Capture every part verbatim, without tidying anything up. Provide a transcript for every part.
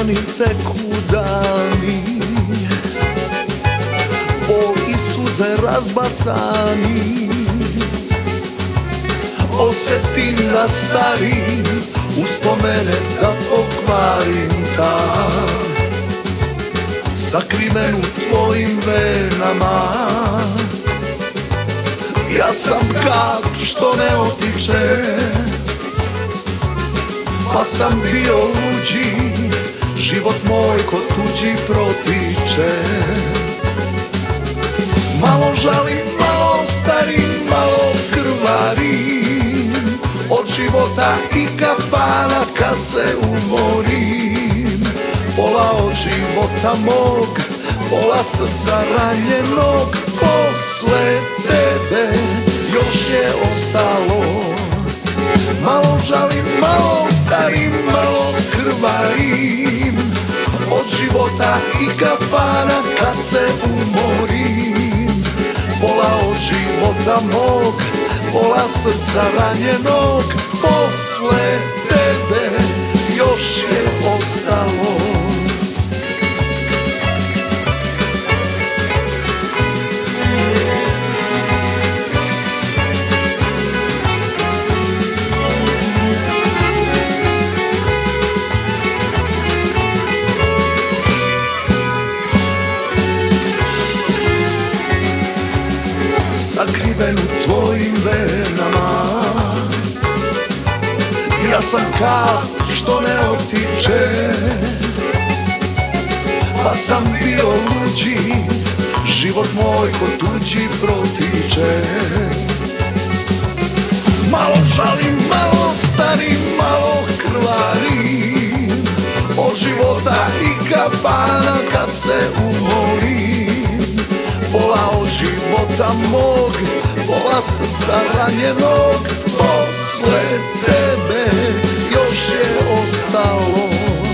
dani teku dani, bol i suze razbacani. Osjetim da starim, uspomene da pokvarim dan, sakriven u tvojim venama. Ja sam kap što ne otiče, pa sam bio luđi, život moj ko tuđi protiče. Malo žalim, malo starim, malo krvarim, od života i kafana kad se umorim. Pola od života mog, pola srca ranjenog, posle tebe još je ostalo. Malo žalim, malo starim, malo krvarim, od života i kafana kad se umorim. Pola od života mog, pola srca ranjenog, posle tebe još je ostalo. Sakriven u tvojim venama, ja sam kap što ne otiče, pa sam bio luđi, život moj ko tuđi protiče. Malo žalim, malo starim, malo krvarim, od života i kafana kad se umorim. Pola od života mog, pola srca ranjenog, posle tebe još je ostalo.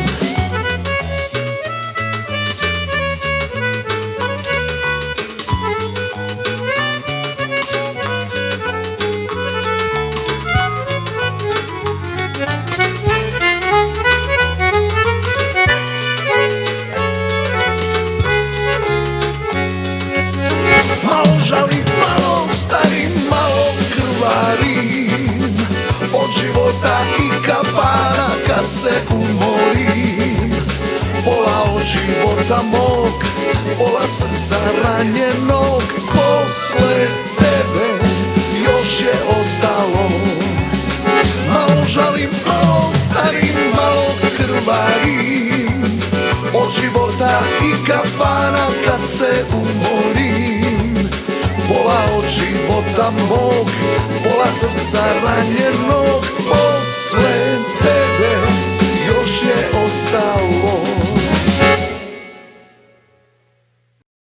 Malo žalim, malo starim, malo krvarim, od života i kafana kad se umorim. Pola od života mog, pola srca ranjenog, posle tebe još je ostalo. Malo žalim, malo starim, malo krvarim, od života i kafana kad se umorim. Pola od života mog, pola srca ranjenog, posle